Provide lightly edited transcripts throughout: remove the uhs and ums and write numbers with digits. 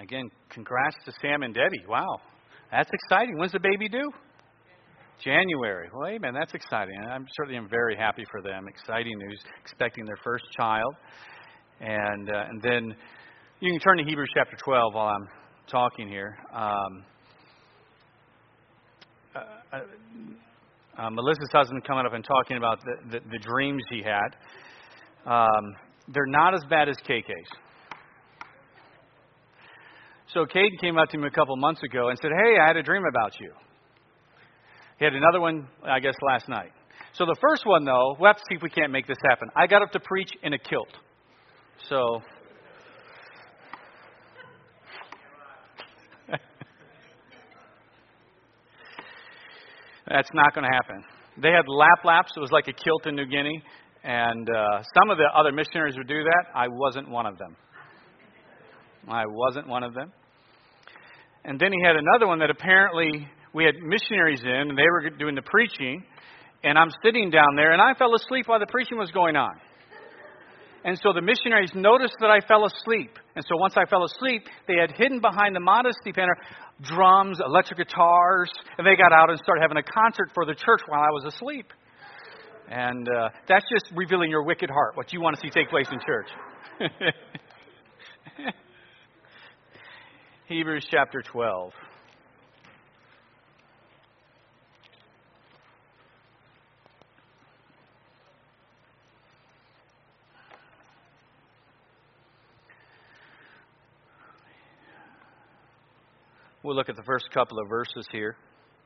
Again, congrats to Sam and Debbie. Wow, that's exciting. When's the baby due? January. Well, amen. That's exciting. I'm certainly very happy for them. Exciting news. Expecting their first child. And then you can turn to Hebrews chapter 12 while I'm talking here. Melissa's husband coming up and talking about the dreams he had. They're not as bad as KK's. So Caden came up to me a couple months ago and said, "Hey, I had a dream about you." He had another one, I guess, last night. So the first one, though, we'll have to see if we can't make this happen. I got up to preach in a kilt. So that's not going to happen. They had laps. It was like a kilt in New Guinea. And some of the other missionaries would do that. I wasn't one of them. And then he had another one that apparently we had missionaries in, and they were doing the preaching. And I'm sitting down there, and I fell asleep while the preaching was going on. And so the missionaries noticed that I fell asleep. And so once I fell asleep, they had hidden behind the modesty banner drums, electric guitars, and they got out and started having a concert for the church while I was asleep. And that's just revealing your wicked heart, what you want to see take place in church. Hebrews chapter 12. We'll look at the first couple of verses here.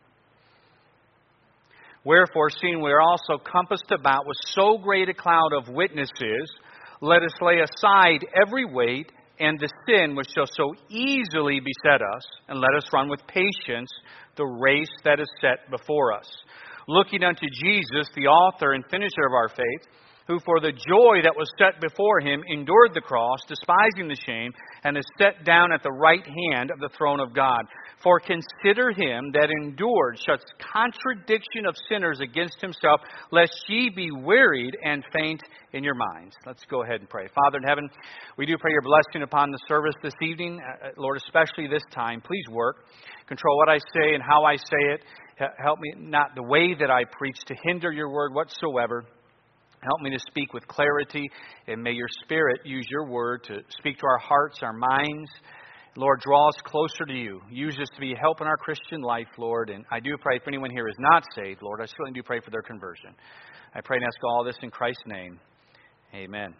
Wherefore, seeing we are also compassed about with so great a cloud of witnesses, let us lay aside every weight and the sin which shall so easily beset us, and let us run with patience the race that is set before us. Looking unto Jesus, the author and finisher of our faith, who for the joy that was set before him endured the cross, despising the shame, and is set down at the right hand of the throne of God. For consider him that endured such contradiction of sinners against himself, lest ye be wearied and faint in your minds. Let's go ahead and pray. Father in heaven, we do pray your blessing upon the service this evening. Lord, especially this time, please work. Control what I say and how I say it. Help me not the way that I preach to hinder your word whatsoever. Help me to speak with clarity, and may your Spirit use your word to speak to our hearts, our minds. Lord, draw us closer to you. Use us to be a help in our Christian life, Lord. And I do pray if anyone here is not saved, Lord, I certainly do pray for their conversion. I pray and ask all this in Christ's name. Amen.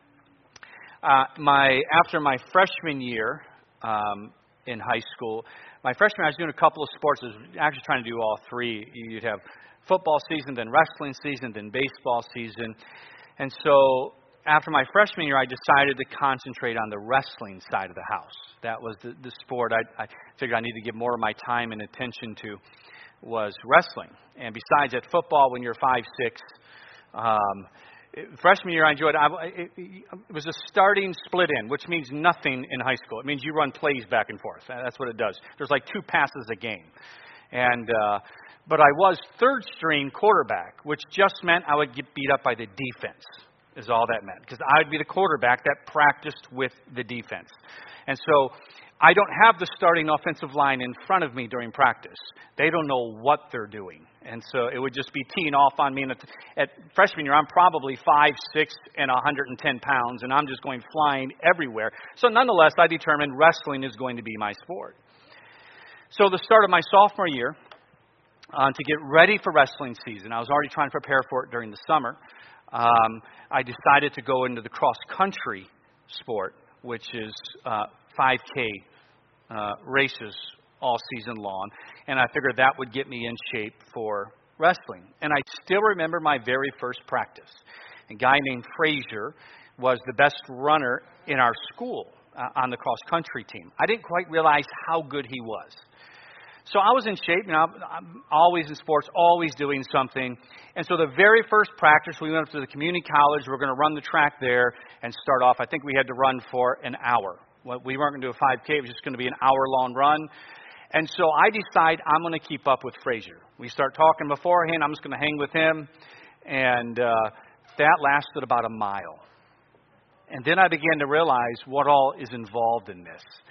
After my freshman year in high school, I was doing a couple of sports. I was actually trying to do all three. You'd have football season, then wrestling season, then baseball season. And so after my freshman year, I decided to concentrate on the wrestling side of the house. That was the sport I figured I needed to give more of my time and attention to was wrestling. And besides, at football, when you're 5'6", freshman year I enjoyed it was a starting split end, which means nothing in high school. It means you run plays back and forth. That's what it does. There's like 2 passes a game. But I was third string quarterback, which just meant I would get beat up by the defense, is all that meant. Because I would be the quarterback that practiced with the defense. And so I don't have the starting offensive line in front of me during practice. They don't know what they're doing. And so it would just be teeing off on me. And at freshman year, I'm probably 5'6" and 110 pounds, and I'm just going flying everywhere. So nonetheless, I determined wrestling is going to be my sport. So the start of my sophomore year, to get ready for wrestling season, I was already trying to prepare for it during the summer. I decided to go into the cross-country sport, which is 5K races all season long. And I figured that would get me in shape for wrestling. And I still remember my very first practice. A guy named Frazier was the best runner in our school on the cross-country team. I didn't quite realize how good he was. So I was in shape, I'm always in sports, always doing something. And so the very first practice, we went up to the community college. We're going to run the track there and start off. I think we had to run for an hour. We weren't going to do a 5K. It was just going to be an hour-long run. And so I decide I'm going to keep up with Frazier. We start talking beforehand. I'm just going to hang with him. And that lasted about a mile. And then I began to realize what all is involved in this.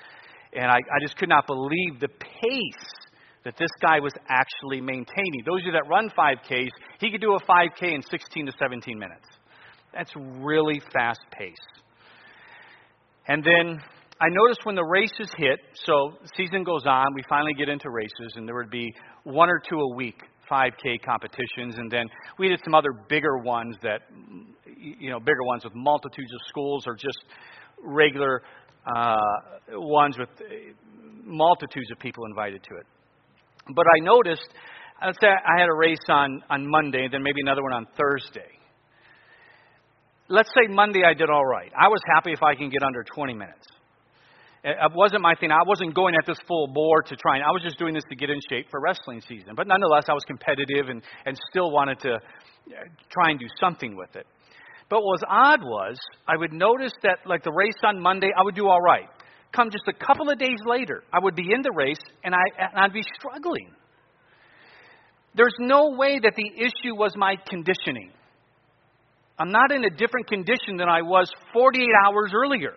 And I just could not believe the pace that this guy was actually maintaining. Those of you that run 5Ks, he could do a 5K in 16 to 17 minutes. That's really fast pace. And then I noticed when the races hit, so the season goes on, we finally get into races, and there would be 1 or 2 a week, 5K competitions, and then we did some other bigger ones that, bigger ones with multitudes of schools or just regular ones with multitudes of people invited to it. But I noticed, let's say I had a race on Monday, then maybe another one on Thursday. Let's say Monday I did all right. I was happy if I can get under 20 minutes. It wasn't my thing. I wasn't going at this full bore to try. I was just doing this to get in shape for wrestling season. But nonetheless, I was competitive and still wanted to try and do something with it. But what was odd was I would notice that like the race on Monday, I would do all right. Come just a couple of days later, I would be in the race and I'd be struggling. There's no way that the issue was my conditioning. I'm not in a different condition than I was 48 hours earlier.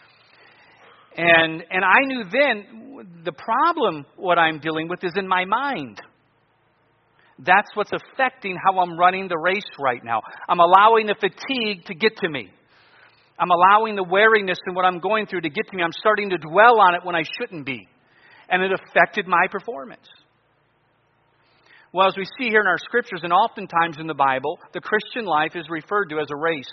And I knew then the problem, what I'm dealing with, is in my mind. That's what's affecting how I'm running the race right now. I'm allowing the fatigue to get to me. I'm allowing the weariness and what I'm going through to get to me. I'm starting to dwell on it when I shouldn't be. And it affected my performance. Well, as we see here in our scriptures and oftentimes in the Bible, the Christian life is referred to as a race.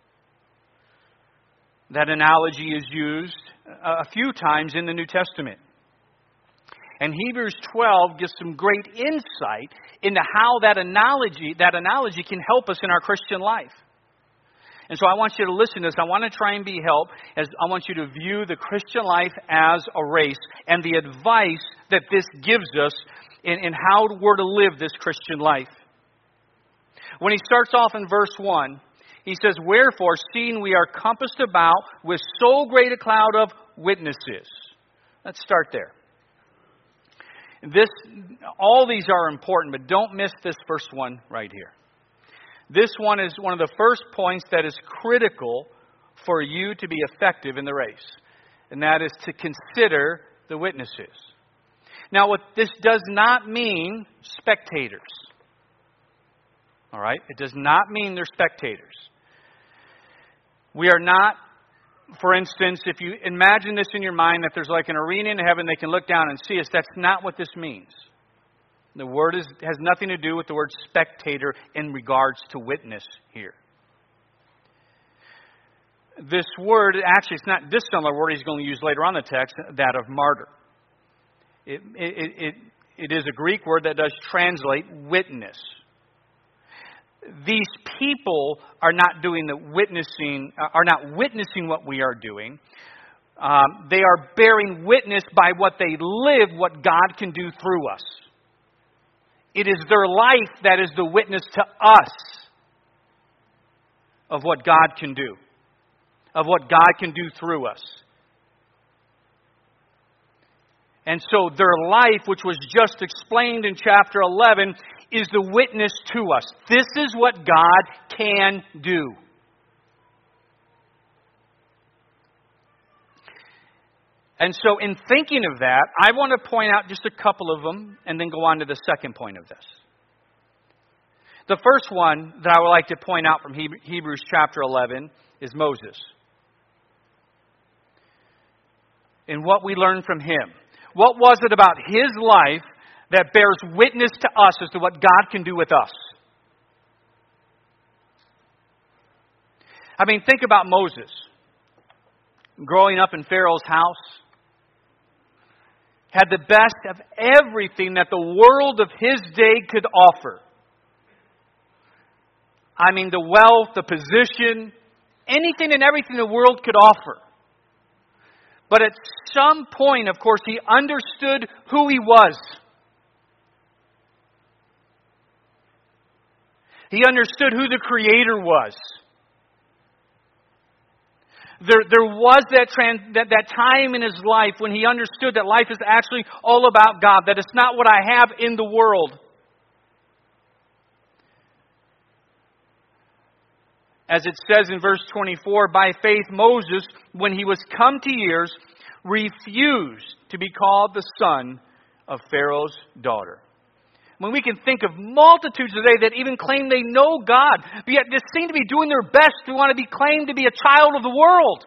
That analogy is used a few times in the New Testament. And Hebrews 12 gives some great insight into how that analogy can help us in our Christian life. And so I want you to listen to this. I want to try and be helped as I want you to view the Christian life as a race and the advice that this gives us in how we're to live this Christian life. When he starts off in verse 1, he says, "Wherefore, seeing we are compassed about with so great a cloud of witnesses." Let's start there. All these are important, but don't miss this first one right here. This one is one of the first points that is critical for you to be effective in the race. And that is to consider the witnesses. Now, what this does not mean spectators. All right? It does not mean they're spectators. We are not, for instance, if you imagine this in your mind, that there's like an arena in heaven, they can look down and see us. That's not what this means. The word has nothing to do with the word spectator in regards to witness here. This word, actually, it's not this similar word he's going to use later on in the text, that of martyr. It is a Greek word that does translate witness. These people are not doing the witnessing, are not witnessing what we are doing. They are bearing witness by what they live, what God can do through us. It is their life that is the witness to us of what God can do, of what God can do through us. And so their life, which was just explained in chapter 11, is the witness to us. This is what God can do. And so in thinking of that, I want to point out just a couple of them and then go on to the second point of this. The first one that I would like to point out from Hebrews chapter 11 is Moses. And what we learn from him. What was it about his life that bears witness to us as to what God can do with us? I mean, think about Moses. Growing up in Pharaoh's house. Had the best of everything that the world of his day could offer. I mean, the wealth, the position, anything and everything the world could offer. But at some point, of course, he understood who he was. He understood who the Creator was. There was that time in his life when he understood that life is actually all about God, that it's not what I have in the world. As it says in verse 24, by faith Moses, when he was come to years, refused to be called the son of Pharaoh's daughter. When we can think of multitudes today that even claim they know God, but yet just seem to be doing their best to want to be claimed to be a child of the world.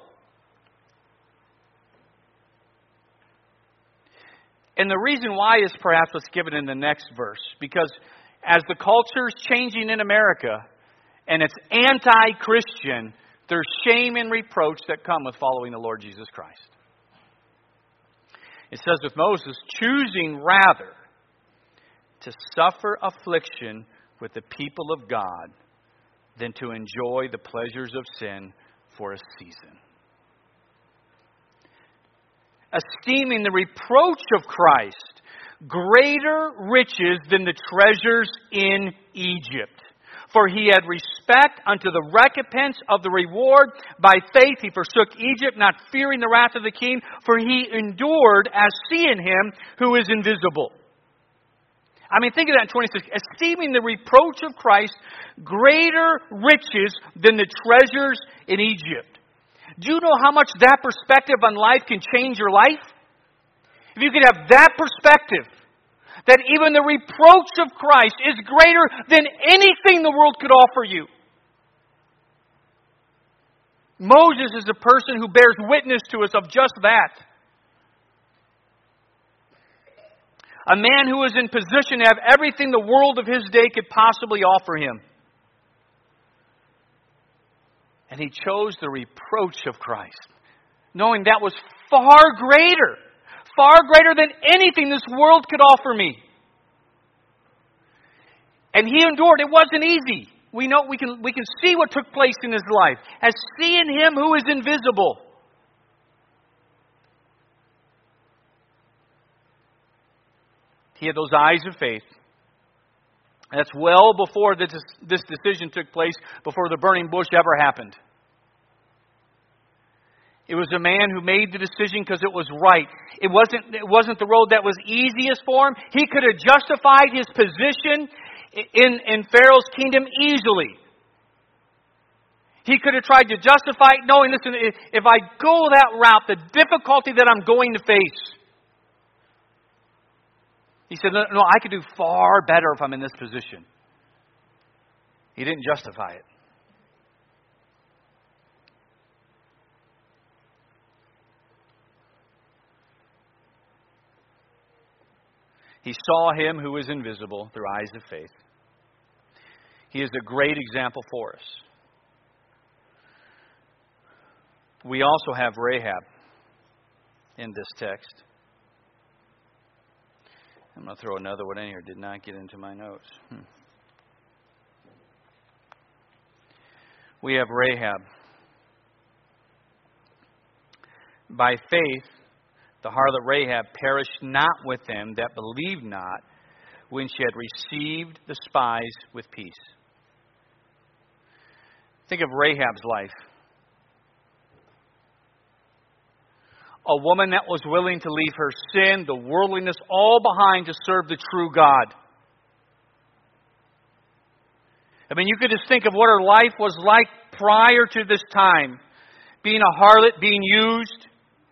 And the reason why is perhaps what's given in the next verse. Because as the culture is changing in America, and it's anti-Christian, there's shame and reproach that come with following the Lord Jesus Christ. It says with Moses, choosing rather to suffer affliction with the people of God than to enjoy the pleasures of sin for a season. Esteeming the reproach of Christ greater riches than the treasures in Egypt. For he had respect unto the recompense of the reward. By faith he forsook Egypt, not fearing the wrath of the king, for he endured as seeing him who is invisible. I mean, think of that in 26. Esteeming the reproach of Christ greater riches than the treasures in Egypt. Do you know how much that perspective on life can change your life? If you could have that perspective, that even the reproach of Christ is greater than anything the world could offer you. Moses is a person who bears witness to us of just that. A man who is in position to have everything the world of his day could possibly offer him. And he chose the reproach of Christ, knowing that was far greater than anything this world could offer me. And he endured. It wasn't easy. We know we can see what took place in his life as seeing him who is invisible. He had those eyes of faith. And that's well before this decision took place, before the burning bush ever happened. It was a man who made the decision because it was right. It wasn't the road that was easiest for him. He could have justified his position in Pharaoh's kingdom easily. He could have tried to justify it, knowing, listen, if I go that route, the difficulty that I'm going to face. He said, no, I could do far better if I'm in this position. He didn't justify it. He saw him who is invisible through eyes of faith. He is a great example for us. We also have Rahab in this text. I'm going to throw another one in here. Did not get into my notes. We have Rahab. By faith, the harlot Rahab perished not with them that believed not, when she had received the spies with peace. Think of Rahab's life. A woman that was willing to leave her sin, the worldliness, all behind to serve the true God. I mean, you could just think of what her life was like prior to this time. Being a harlot, being used.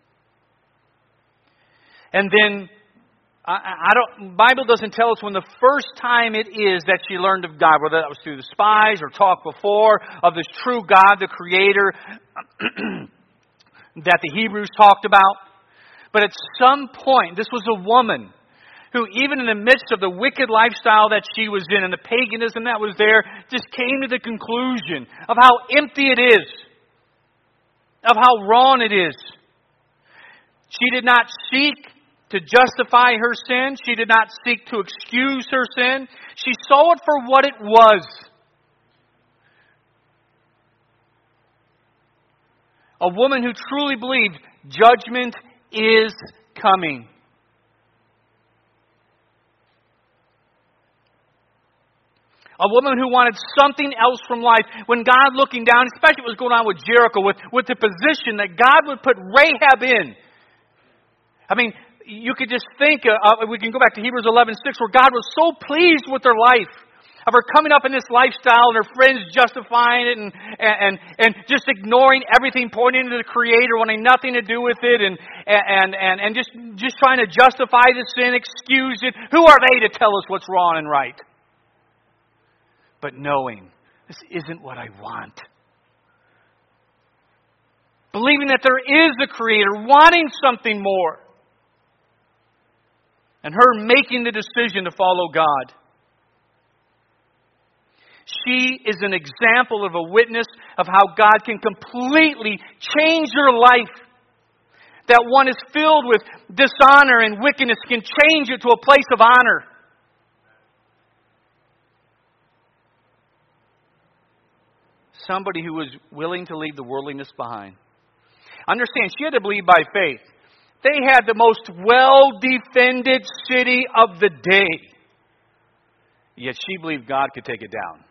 And then, the Bible doesn't tell us when the first time it is that she learned of God, whether that was through the spies or talk before of this true God, the Creator, that the Hebrews talked about. But at some point, this was a woman who, even in the midst of the wicked lifestyle that she was in and the paganism that was there, just came to the conclusion of how empty it is, of how wrong it is. She did not seek to justify her sin. She did not seek to excuse her sin. She saw it for what it was. A woman who truly believed judgment is coming. A woman who wanted something else from life. When God looking down, especially what was going on with Jericho, with the position that God would put Rahab in. I mean, you could just think, we can go back to Hebrews 11:6, where God was so pleased with her life. Of her coming up in this lifestyle and her friends justifying it and just ignoring everything, pointing to the Creator, wanting nothing to do with it, and just trying to justify the sin, excuse it. Who are they to tell us what's wrong and right? But knowing this isn't what I want. Believing that there is a Creator, wanting something more. And her making the decision to follow God. She is an example of a witness of how God can completely change your life. That one is filled with dishonor and wickedness can change it to a place of honor. Somebody who was willing to leave the worldliness behind. Understand, she had to believe by faith. They had the most well-defended city of the day. Yet she believed God could take it down.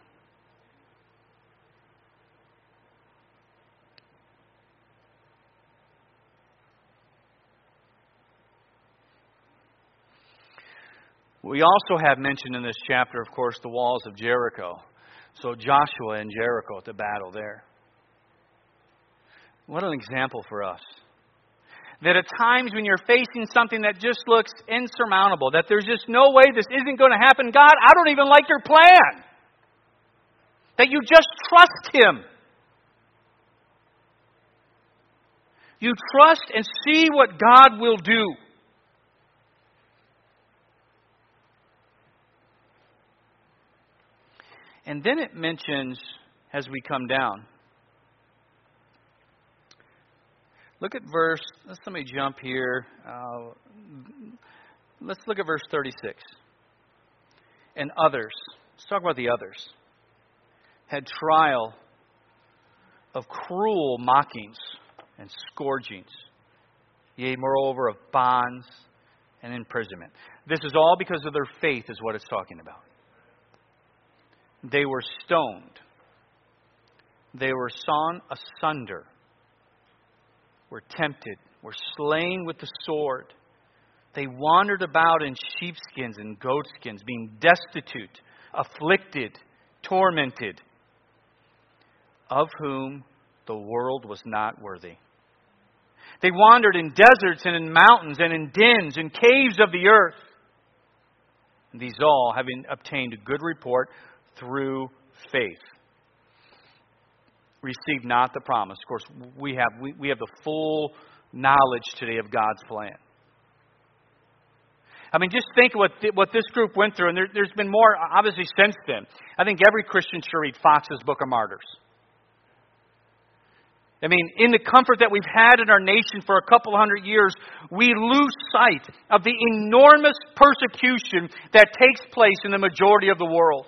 We also have mentioned in this chapter, of course, the walls of Jericho. So Joshua and Jericho at the battle there. What an example for us. That at times when you're facing something that just looks insurmountable, that there's just no way this isn't going to happen, God, I don't even like your plan. That you just trust Him. You trust and see what God will do. And then it mentions, as we come down, look at let me jump here. Let's look at verse 36. And others, let's talk about the others, had trial of cruel mockings and scourgings, yea, moreover, of bonds and imprisonment. This is all because of their faith, is what it's talking about. They were stoned. They were sawn asunder. Were tempted. Were slain with the sword. They wandered about in sheepskins and goatskins, being destitute, afflicted, tormented, of whom the world was not worthy. They wandered in deserts and in mountains and in dens and caves of the earth. These all having obtained a good report through faith. Receive not the promise. Of course, we have the full knowledge today of God's plan. I mean, just think what this group went through, and there's been more, obviously, since then. I think every Christian should read Fox's Book of Martyrs. I mean, in the comfort that we've had in our nation for a couple hundred years, we lose sight of the enormous persecution that takes place in the majority of the world.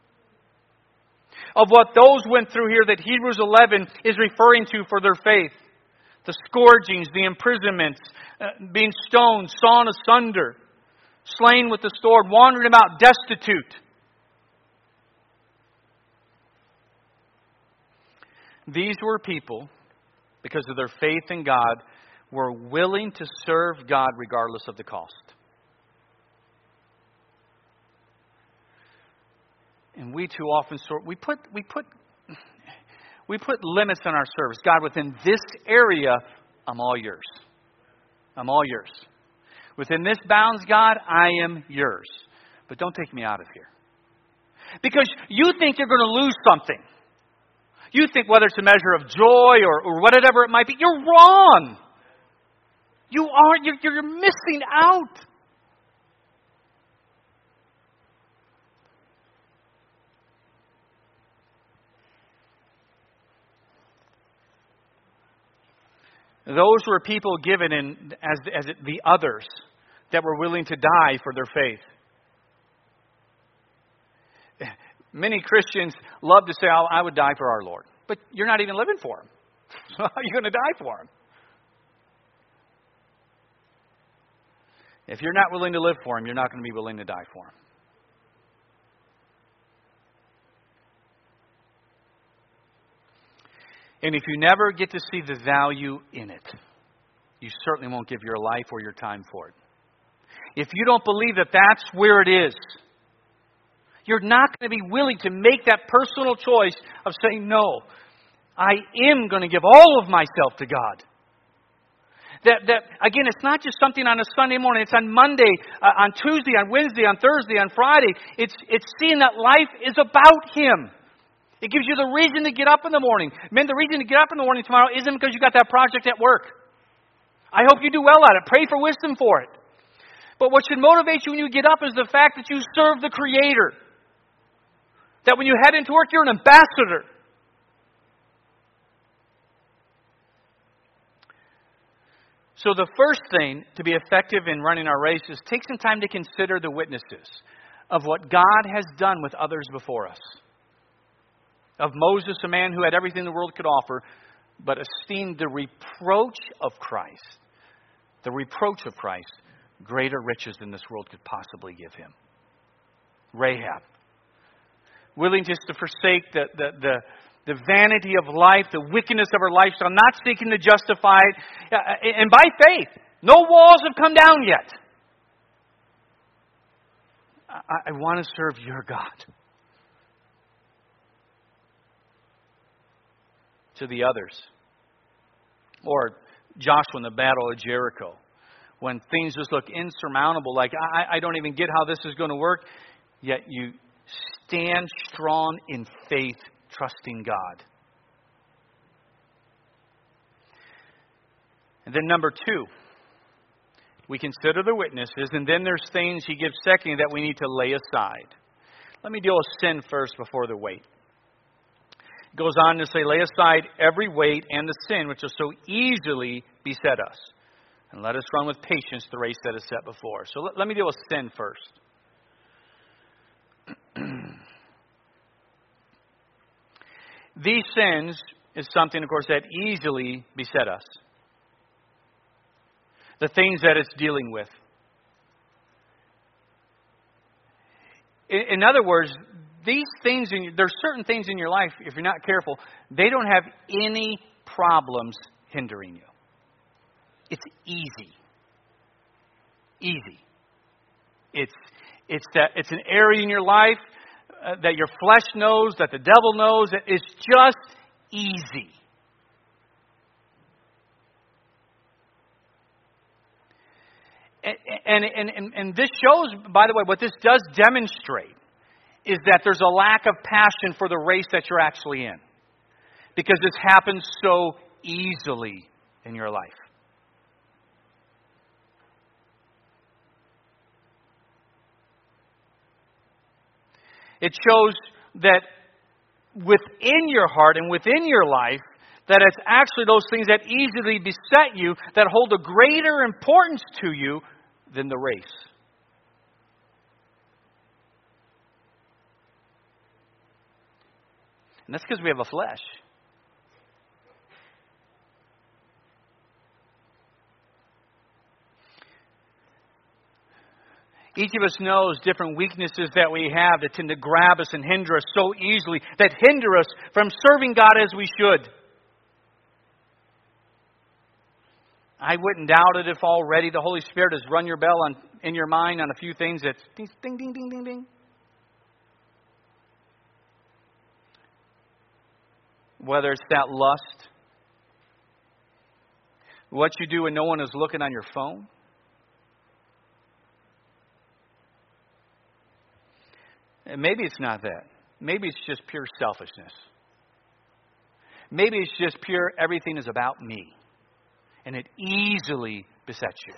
Of what those went through here that Hebrews 11 is referring to for their faith. The scourgings, the imprisonments, being stoned, sawn asunder, slain with the sword, wandering about destitute. These were people, because of their faith in God, were willing to serve God regardless of the cost. And we too often we put limits on our service. God, within this area, I'm all yours. I'm all yours. Within this bounds, God, I am yours. But don't take me out of here. Because you think you're going to lose something. You think whether it's a measure of joy or whatever it might be, you're wrong. You're missing out. Those were people given as the others that were willing to die for their faith. Many Christians love to say, I would die for our Lord. But you're not even living for Him. So how are you going to die for Him? If you're not willing to live for Him, you're not going to be willing to die for Him. And if you never get to see the value in it, you certainly won't give your life or your time for it. If you don't believe that that's where it is, You're not going to be willing to make that personal choice of saying, no, I am going to give all of myself to God. That again, it's not just something on a Sunday morning. It's on Monday, on Tuesday, on Wednesday, on Thursday, on Friday. It's seeing that life is about Him. It gives you the reason to get up in the morning. Men, the reason to get up in the morning tomorrow isn't because you got that project at work. I hope you do well at it. Pray for wisdom for it. But what should motivate you when you get up is the fact that you serve the Creator. That when you head into work, you're an ambassador. So the first thing to be effective in running our race is take some time to consider the witnesses of what God has done with others before us. Of Moses, a man who had everything the world could offer, but esteemed the reproach of Christ. The reproach of Christ, greater riches than this world could possibly give him. Rahab, willing just to forsake the vanity of life, the wickedness of her lifestyle, not seeking to justify it, and by faith. No walls have come down yet. I want to serve your God. To the others. Or Joshua in the Battle of Jericho. When things just look insurmountable, like I don't even get how this is going to work, yet you stand strong in faith, trusting God. And then number 2, we consider the witnesses, and then there's things he gives secondly that we need to lay aside. Let me deal with sin first before the weight. It goes on to say, lay aside every weight and the sin which will so easily beset us, and let us run with patience the race that is set before. So let me deal with sin first. These sins is something, of course, that easily beset us. The things that it's dealing with. In other words, these things, there's certain things in your life, if you're not careful, they don't have any problems hindering you. It's easy. Easy. It's an area in your life that your flesh knows, that the devil knows. It's just easy. And this shows, by the way, what this does demonstrate is that there's a lack of passion for the race that you're actually in. Because this happens so easily in your life. It shows that within your heart and within your life, that it's actually those things that easily beset you that hold a greater importance to you than the race. And that's because we have a flesh. Each of us knows different weaknesses that we have that tend to grab us and hinder us so easily, that hinder us from serving God as we should. I wouldn't doubt it if already the Holy Spirit has run your bell in your mind on a few things that's ding, ding, ding, ding, ding, ding. Whether it's that lust, what you do when no one is looking on your phone. And maybe it's not that. Maybe it's just pure selfishness. Maybe it's just pure everything is about me. And it easily besets you.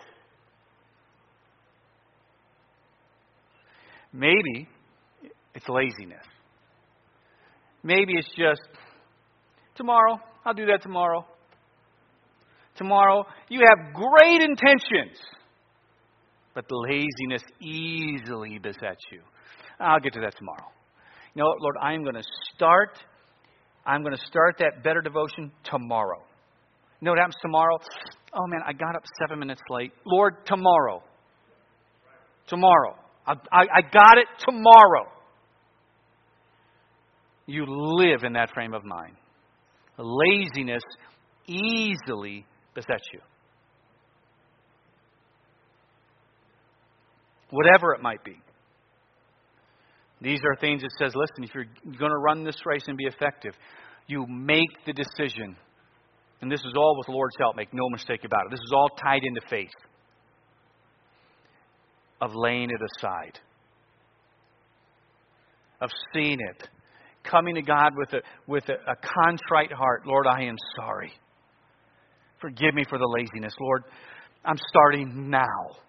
Maybe it's laziness. Maybe it's just, tomorrow, I'll do that tomorrow. Tomorrow, you have great intentions. But the laziness easily besets you. I'll get to that tomorrow. You know what, Lord, I'm going to start that better devotion tomorrow. You know what happens tomorrow? Oh man, I got up 7 minutes late. Lord, tomorrow. Tomorrow. I got it tomorrow. You live in that frame of mind. Laziness easily besets you. Whatever it might be. These are things that says, listen, if you're going to run this race and be effective, you make the decision. And this is all with the Lord's help, make no mistake about it. This is all tied into faith. Of laying it aside. Of seeing it. Coming to God with a contrite heart. Lord, I am sorry. Forgive me for the laziness. Lord, I'm starting now.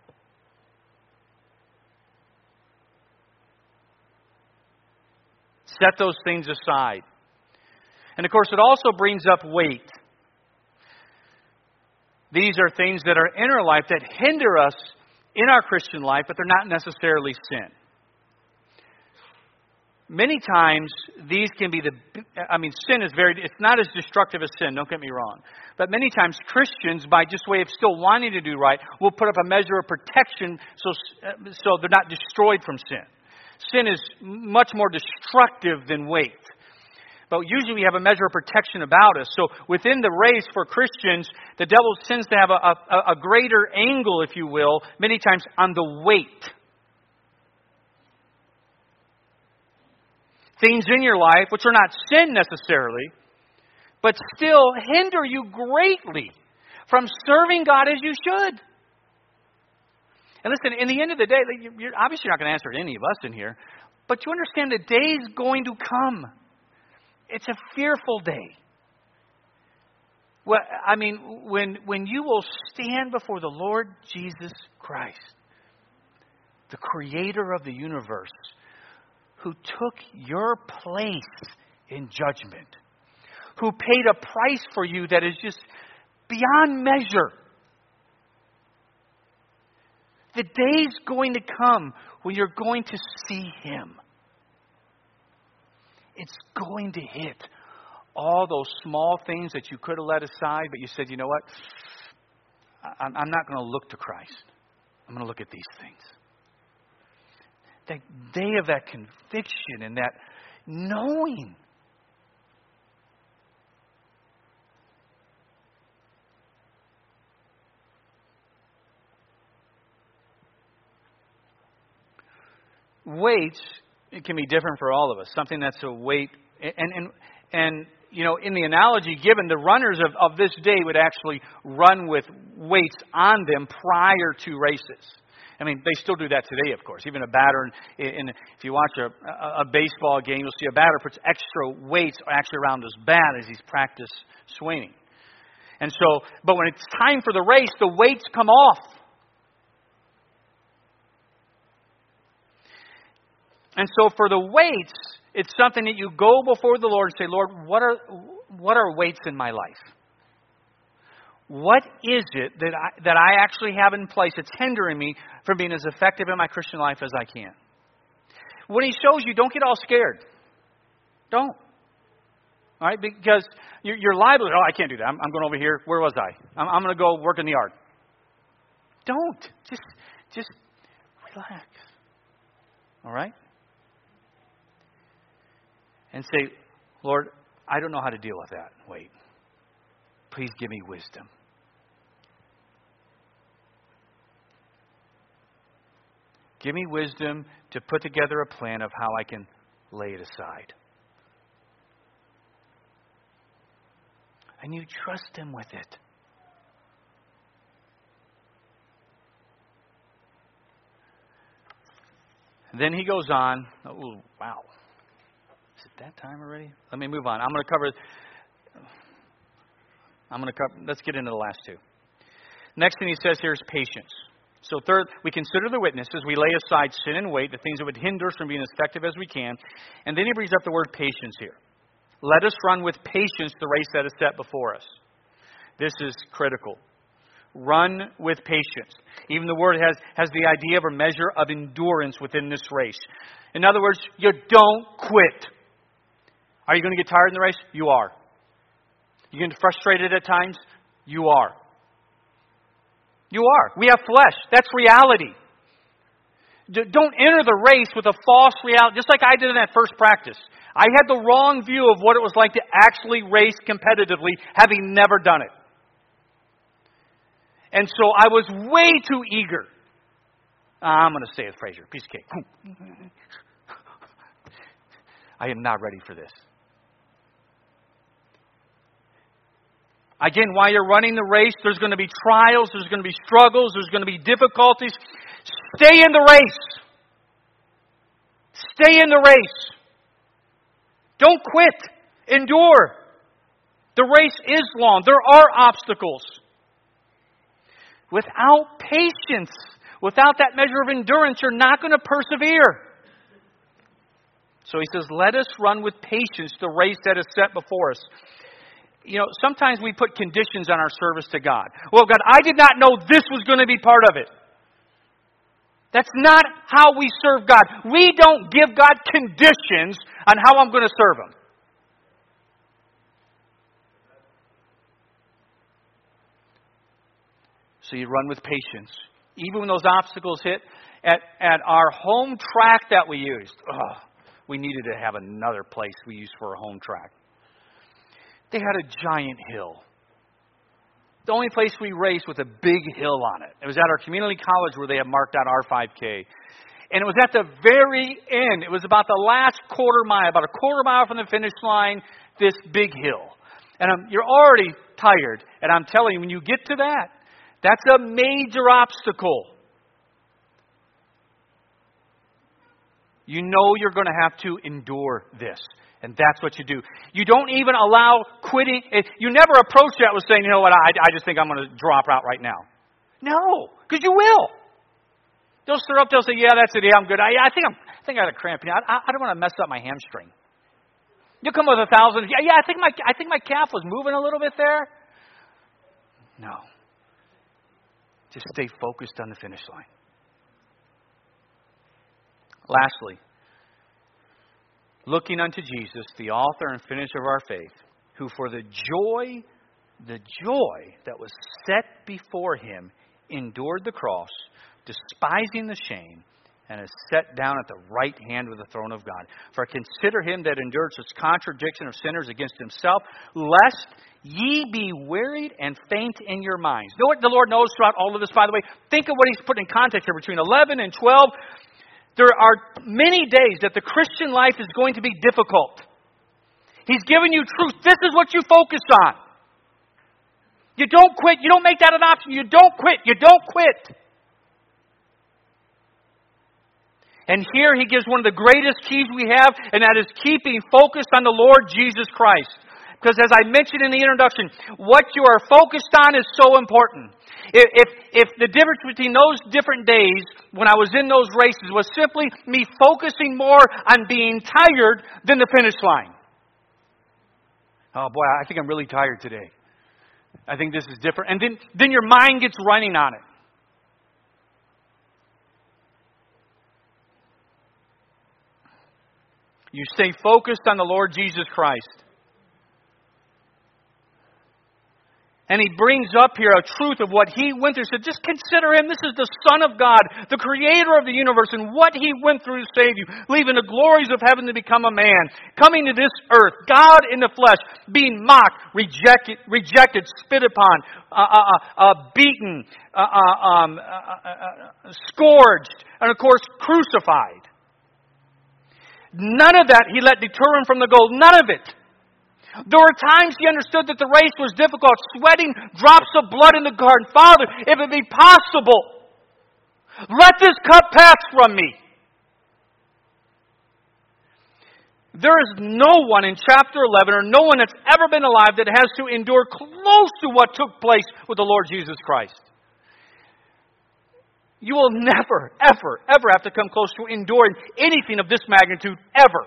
Set those things aside. And of course, it also brings up weight. These are things that are in our life that hinder us in our Christian life, but they're not necessarily sin. Many times, these can be sin is it's not as destructive as sin, don't get me wrong. But many times, Christians, by just way of still wanting to do right, will put up a measure of protection so they're not destroyed from sin. Sin is much more destructive than weight. But usually we have a measure of protection about us. So within the race for Christians, the devil tends to have a greater angle, if you will, many times on the weight. Things in your life, which are not sin necessarily, but still hinder you greatly from serving God as you should. And listen, in the end of the day, you're obviously not going to answer to any of us in here, but you understand the day is going to come. It's a fearful day. Well, when you will stand before the Lord Jesus Christ, the Creator of the universe, who took your place in judgment, who paid a price for you that is just beyond measure. The day's going to come when you're going to see Him. It's going to hit all those small things that you could have let aside, but you said, you know what? I'm not going to look to Christ. I'm going to look at these things. That day of that conviction and that knowing. Weights, it can be different for all of us. Something that's a weight. And you know, in the analogy given, the runners of this day would actually run with weights on them prior to races. I mean, they still do that today, of course. Even a batter, if you watch a baseball game, you'll see a batter puts extra weights actually around his bat as he's practice swinging. And so, but when it's time for the race, the weights come off. And so for the weights, it's something that you go before the Lord and say, Lord, what are weights in my life? What is it that I actually have in place that's hindering me from being as effective in my Christian life as I can? When He shows you, don't get all scared. Don't. All right? Because you're liable. Oh, I can't do that. I'm going over here. Where was I? I'm going to go work in the yard. Don't. Just relax. All right? And say, Lord, I don't know how to deal with that. Wait. Please give me wisdom. Give me wisdom to put together a plan of how I can lay it aside. And you trust Him with it. And then He goes on. Oh, wow. Is it that time already? Let me move on. I'm going to cover. Let's get into the last two. Next thing He says here is patience. So third, we consider the witnesses. We lay aside sin and weight, the things that would hinder us from being as effective as we can. And then He brings up the word patience here. Let us run with patience the race that is set before us. This is critical. Run with patience. Even the word has the idea of a measure of endurance within this race. In other words, you don't quit. Are you going to get tired in the race? You are. You get frustrated at times? You are. You are. We have flesh. That's reality. Don't enter the race with a false reality, just like I did in that first practice. I had the wrong view of what it was like to actually race competitively, having never done it. And so I was way too eager. I'm going to say it, Fraser. Piece of cake. I am not ready for this. Again, while you're running the race, there's going to be trials, there's going to be struggles, there's going to be difficulties. Stay in the race. Stay in the race. Don't quit. Endure. The race is long. There are obstacles. Without patience, without that measure of endurance, you're not going to persevere. So he says, let us run with patience the race that is set before us. You know, sometimes we put conditions on our service to God. Well, God, I did not know this was going to be part of it. That's not how we serve God. We don't give God conditions on how I'm going to serve Him. So you run with patience. Even when those obstacles hit, at our home track that we used, we needed to have another place we used for a home track. They had a giant hill. The only place we raced with a big hill on it. It was at our community college where they had marked out our 5K. And it was at the very end. It was about the last quarter mile, about a quarter mile from the finish line, this big hill. And you're already tired. And I'm telling you, when you get to that, that's a major obstacle. You know you're going to have to endure this. And that's what you do. You don't even allow quitting. You never approach that with saying, you know what, I just think I'm going to drop out right now. No, because you will. They'll stir up, they'll say, yeah, that's it, yeah, I'm good. I think I got a cramp. I don't want to mess up my hamstring. You'll come with 1,000. Yeah, I think my calf was moving a little bit there. No. Just stay focused on the finish line. Lastly, looking unto Jesus, the author and finisher of our faith, who for the joy that was set before him, endured the cross, despising the shame, and is set down at the right hand of the throne of God. For consider him that endured such contradiction of sinners against himself, lest ye be wearied and faint in your minds. Know what the Lord knows throughout all of this, by the way? Think of what he's put in context here between 11 and 12. There are many days that the Christian life is going to be difficult. He's given you truth. This is what you focus on. You don't quit. You don't make that an option. You don't quit. You don't quit. And here he gives one of the greatest keys we have, and that is keeping focused on the Lord Jesus Christ. Because as I mentioned in the introduction, what you are focused on is so important. If the difference between those different days when I was in those races was simply me focusing more on being tired than the finish line. Oh boy, I think I'm really tired today. I think this is different. And then your mind gets running on it. You stay focused on the Lord Jesus Christ. And he brings up here a truth of what he went through. So just consider him. This is the Son of God, the creator of the universe, and what he went through to save you. Leaving the glories of heaven to become a man. Coming to this earth, God in the flesh, being mocked, rejected, spit upon, beaten, scourged, and of course crucified. None of that he let deter him from the goal. None of it. There were times he understood that the race was difficult, sweating drops of blood in the garden. Father, if it be possible, let this cup pass from me. There is no one in chapter 11, or no one that's ever been alive that has to endure close to what took place with the Lord Jesus Christ. You will never, ever, ever have to come close to enduring anything of this magnitude, ever.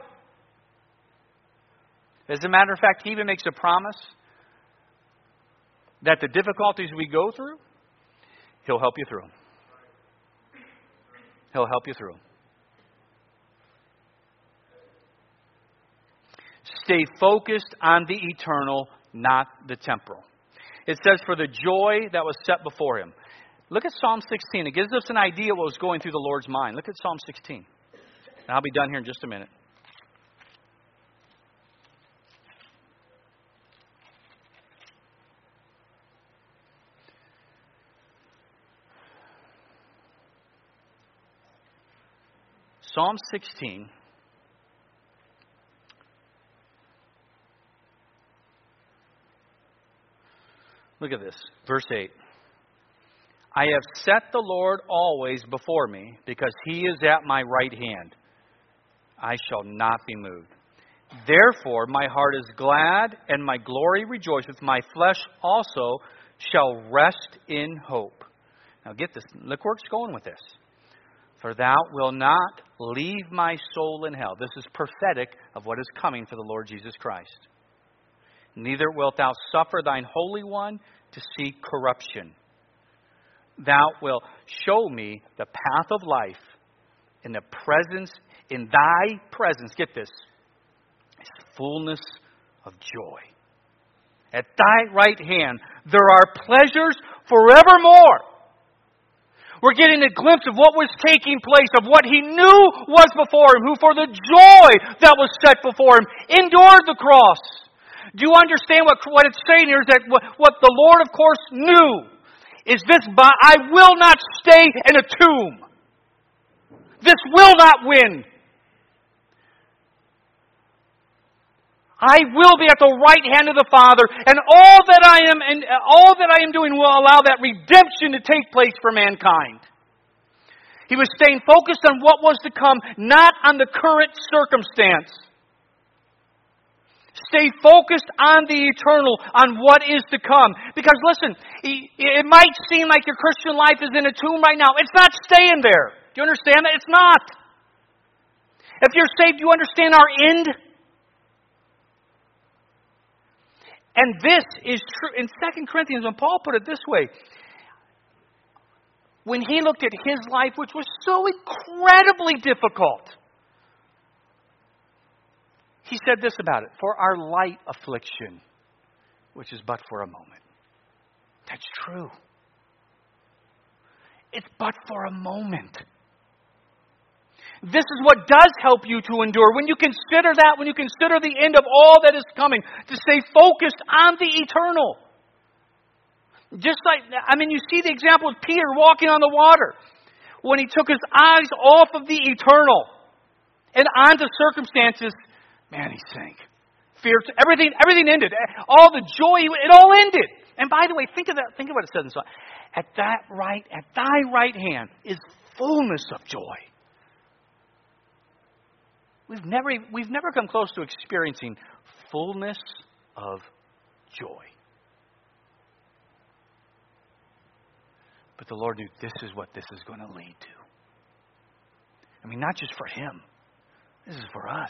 As a matter of fact, he even makes a promise that the difficulties we go through, he'll help you through them. He'll help you through them. Stay focused on the eternal, not the temporal. It says, for the joy that was set before him. Look at Psalm 16. It gives us an idea of what was going through the Lord's mind. Look at Psalm 16. And I'll be done here in just a minute. Psalm 16 Look at this. Verse 8. I have set the Lord always before me, because he is at my right hand. I shall not be moved. Therefore my heart is glad, and my glory rejoiceth. My flesh also shall rest in hope. Now get this. Look where it's going with this. For thou wilt not leave my soul in hell. This is prophetic of what is coming for the Lord Jesus Christ. Neither wilt thou suffer thine Holy One to see corruption. Thou wilt show me the path of life in thy presence, get this, is fullness of joy. At thy right hand there are pleasures forevermore. We're getting a glimpse of what was taking place, of what he knew was before him, who for the joy that was set before him endured the cross. Do you understand what it's saying here? Is that what the Lord, of course, knew is this: I will not stay in a tomb. This will not win. I will be at the right hand of the Father, and all that I am doing will allow that redemption to take place for mankind. He was staying focused on what was to come, not on the current circumstance. Stay focused on the eternal, on what is to come. Because listen, it might seem like your Christian life is in a tomb right now. It's not staying there. Do you understand that? It's not. If you're saved, you understand our end. And this is true. In 2 Corinthians, when Paul put it this way, when he looked at his life, which was so incredibly difficult, he said this about it: for our light affliction, which is but for a moment. That's true. It's but for a moment. This is what does help you to endure. When you consider that, when you consider the end of all that is coming, to stay focused on the eternal. Just like, you see the example of Peter walking on the water. When he took his eyes off of the eternal and onto circumstances, man, he sank. Fear, everything ended. All the joy, it all ended. And by the way, think of that. Think of what it says in Psalm. At thy right hand is fullness of joy. We've never come close to experiencing fullness of joy. But the Lord knew this is what this is going to lead to. Not just for him. This is for us.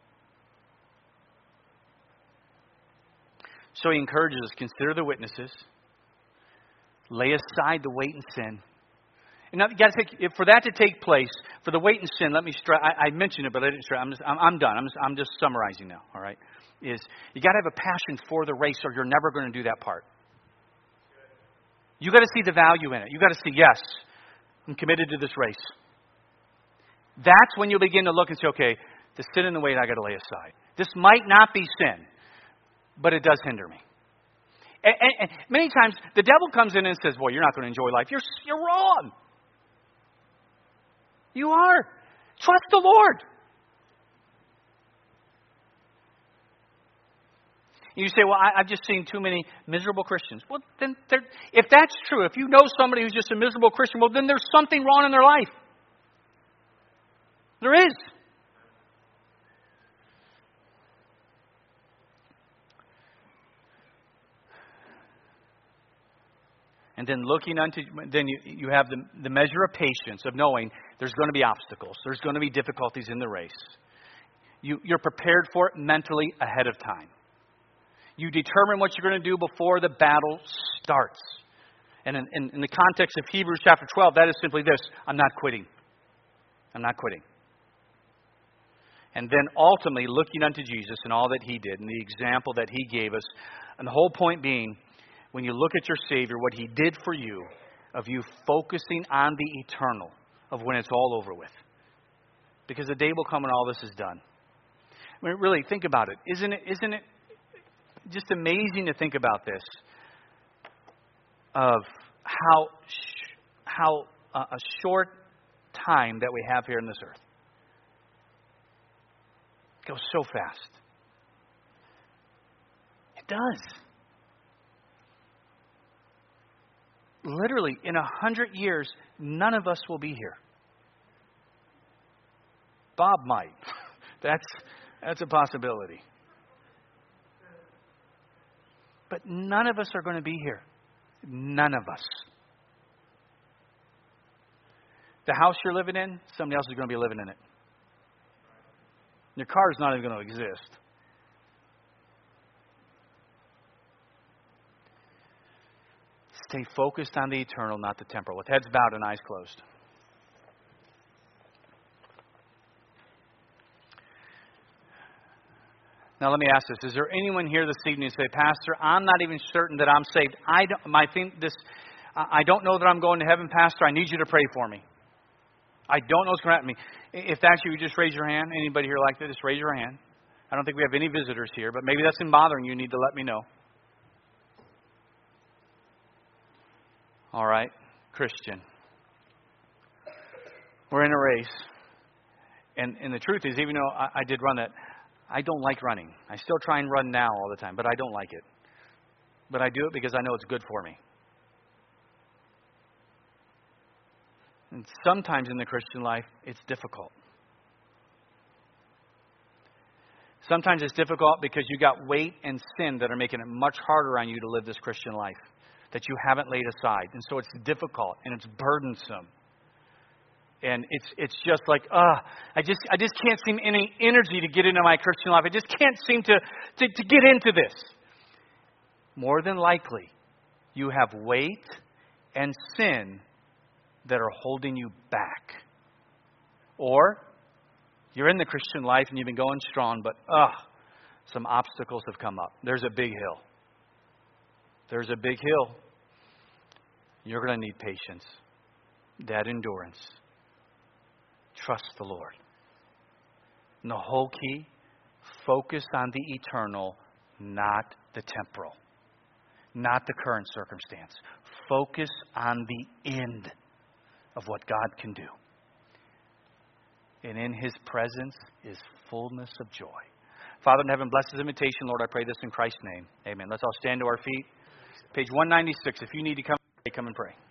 So he encourages us, consider the witnesses, lay aside the weight and sin. And now, for that to take place, for the weight and sin, let me stress. I mentioned it, but I didn't stress. I'm done. I'm just summarizing now. All right, is you got to have a passion for the race, or you're never going to do that part. You got to see the value in it. You got to see, yes, I'm committed to this race. That's when you begin to look and say, okay, the sin and the weight I got to lay aside. This might not be sin, but it does hinder me. And many times the devil comes in and says, "Boy, you're not going to enjoy life." You're wrong. You are. Trust the Lord. You say, "Well, I've just seen too many miserable Christians." Well, then, if that's true, if you know somebody who's just a miserable Christian, well, then there's something wrong in their life. There is. And then you have the measure of patience of knowing there's going to be obstacles. There's going to be difficulties in the race. You're prepared for it mentally ahead of time. You determine what you're going to do before the battle starts. And in the context of Hebrews chapter 12, that is simply this: I'm not quitting. I'm not quitting. And then ultimately looking unto Jesus and all that he did and the example that he gave us. And the whole point being, when you look at your Savior, what he did for you, of you focusing on the eternal, of when it's all over with. Because the day will come when all this is done. Really, think about it. Isn't it just amazing to think about this? Of how a short time that we have here on this earth. It goes so fast. It does. literally, in 100 years, none of us will be here. Bob might. That's a possibility. But none of us are going to be here. None of us. The house you're living in, somebody else is going to be living in it. Your car is not even going to exist. Stay focused on the eternal, not the temporal. With heads bowed and eyes closed. Now let me ask this. Is there anyone here this evening who say, Pastor, I'm not even certain that I'm saved. I don't know that I'm going to heaven, Pastor. I need you to pray for me. I don't know what's going to happen to me. If that's you, just raise your hand. Anybody here like that, just raise your hand. I don't think we have any visitors here, but maybe that's been bothering you. You need to let me know. All right, Christian. We're in a race. And the truth is, even though I did run that, I don't like running. I still try and run now all the time, but I don't like it. But I do it because I know it's good for me. And sometimes in the Christian life, it's difficult. Sometimes it's difficult because you got weight and sin that are making it much harder on you to live this Christian life that you haven't laid aside. And so it's difficult and it's burdensome. And it's just like, I just can't seem any energy to get into my Christian life. I just can't seem to get into this. More than likely, you have weight and sin that are holding you back. Or you're in the Christian life and you've been going strong, but some obstacles have come up. There's a big hill. There's a big hill. You're going to need patience, that endurance. Trust the Lord. And the whole key, focus on the eternal, not the temporal, not the current circumstance. Focus on the end of what God can do. And in His presence is fullness of joy. Father in heaven, bless this invitation. Lord, I pray this in Christ's name. Amen. Let's all stand to our feet. Page 196. If you need to come and pray.